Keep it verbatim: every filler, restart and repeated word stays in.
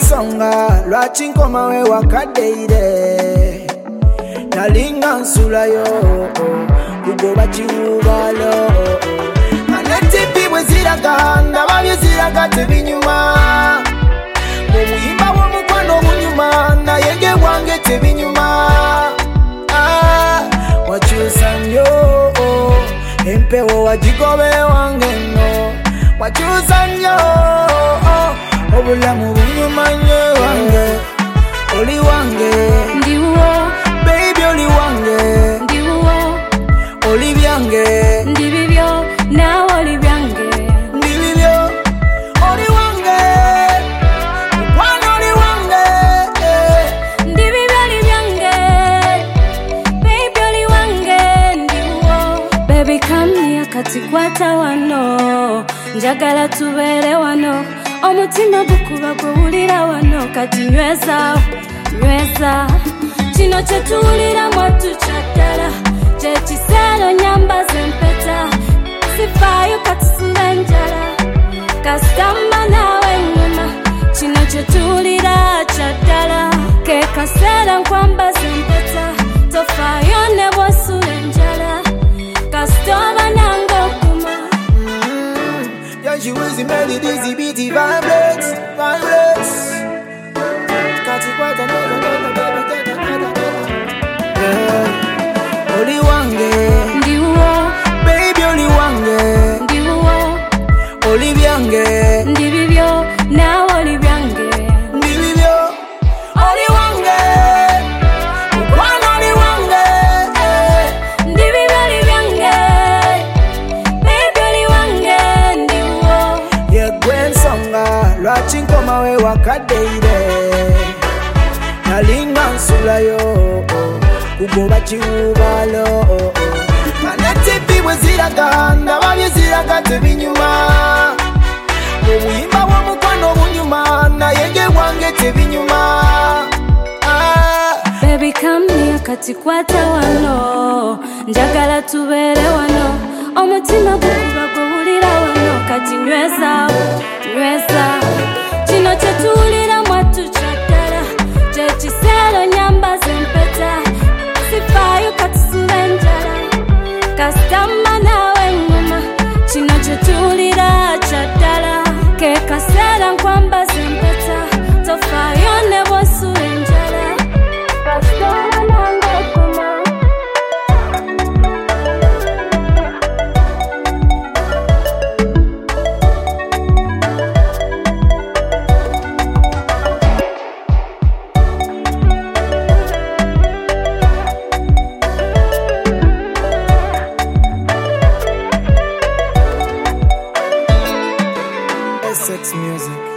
ensonga lwaki nkomawe wakadeire nalinga nsulayo kugoba kiwubalo anetipi bwe ziraga ndaba bye ziraga tebinyuma omuyimba w'omukwano obunyuma naye nge bwange tebinyuma wakyusa nnyo empewo wagigobe wange nno wakyusa nnyo obulamu bunyuma nnyo wange oli wange ndiwo baby oli wange ndiwo oli byange ndibibyo nawe oli byange ndibibyo oli wange mukwano oli wange ndibibyo oli byange baby oli wange ndiwo baby come here kati kwata wano njagala tubeere wano omutima gukuba gwewulira wano kati nyweza nyweza kino kyetuwulira mwatu kyaddala kyekiseera nyambaza empeta sifaayo katusula enjala kasitamba naawe engoma kino kyetuwulira kyaddala ke kaseera nkwambaza empeta tofaayo ne bwosula enjala kasitoba nange okuma. Yeah, she was the melody, the beaty vibrates, vibrates. Kati kwata no no no no baby, no no no. Yeah, oli wange, ndiwo baby oli wange, ndiwo oli byange, ndibibyo nawe oli byange ndibibyo, oli wange, mukwano oli wange, ndibibyo oli byange baby oli wange ndiwo yegwe ensonga lwaki nkomawe wakadeire nalinga nsulayo kugoba kiwubalo anetipi bwe ziraga ndaba bye ziraga tebinyuma omuyimba w'omukwano obunyuma naye nge bwange tebinyuma baby come here kati kwata wano njagala tubeere wano omutima gukuba gwewulira wano kati nyweza nyweza kino kyetuwulira mwatu kyaddala kyekiseera nyambaza empeta sifaayo katusula enjala kasitamba naawe engoma kino kyetuwulira kyaddala ke kaseera nkwambaza empeta tofaayo ne bwosula enjala kasitamba nange okuma. Sex music.